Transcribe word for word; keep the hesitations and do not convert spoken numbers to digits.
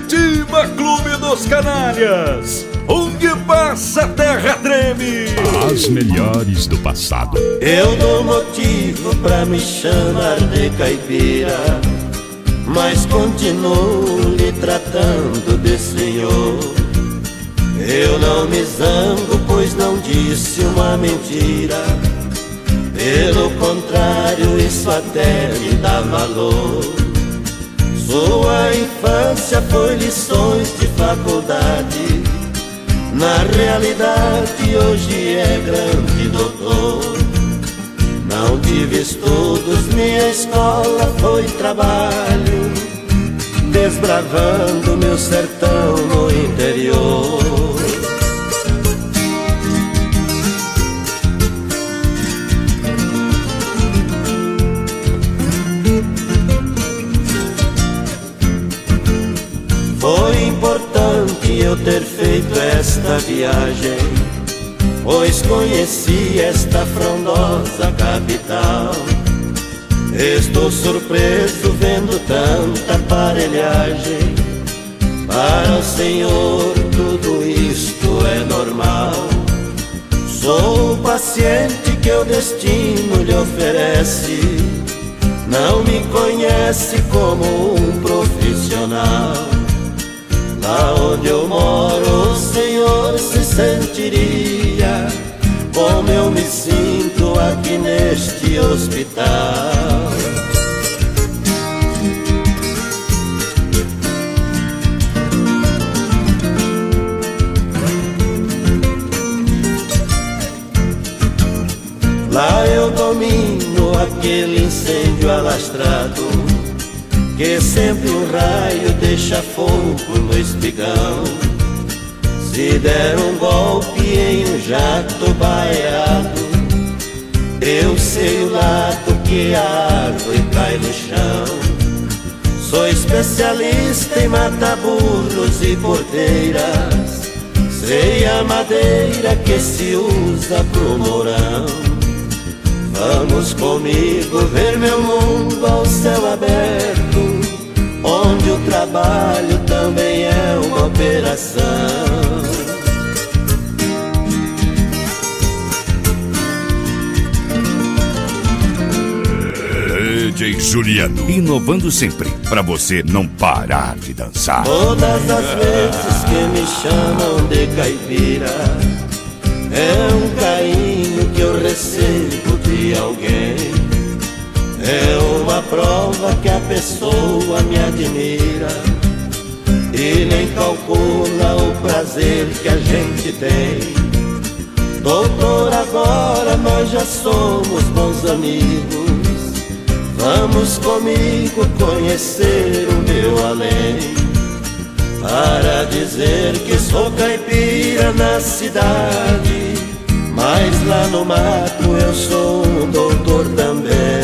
Curitiba Clube dos Canalhas, onde passa a terra treme. As melhores do passado. Eu dou motivo pra me chamar de caipira, mas continuo lhe tratando de senhor. Eu não me zango, pois não disse uma mentira. Pelo contrário, isso até me dá valor. Sua infância foi lições de faculdade, na realidade hoje é grande doutor. Não tive estudos, minha escola foi trabalho, desbravando meu sertão no interior. Foi importante eu ter feito esta viagem, pois conheci esta frondosa capital. Estou surpreso vendo tanta aparelhagem. Para o Senhor tudo isto é normal. Sou o paciente que o destino lhe oferece. Não me conhece como um profissional. Lá onde eu moro o Senhor se sentiria como eu me sinto aqui neste hospital. Lá eu domino aquele incêndio alastrado, que sempre um raio deixa fogo no espigão. Se der um golpe em um jato baiado, eu sei o lado que a árvore cai no chão. Sou especialista em matar burros e porteiras, sei a madeira que se usa pro morão. Vamos comigo ver meu mundo ao céu aberto, onde o trabalho também é uma operação. D J Juliano, inovando sempre, pra você não parar de dançar. Todas as vezes que me chamam de caipira, é um carinho que eu recebo de alguém. É uma prova que a pessoa me admira e nem calcula o prazer que a gente tem. Doutor, agora nós já somos bons amigos. Vamos comigo conhecer o meu além, para dizer que sou caipira na cidade, mas lá no mato eu sou um doutor também.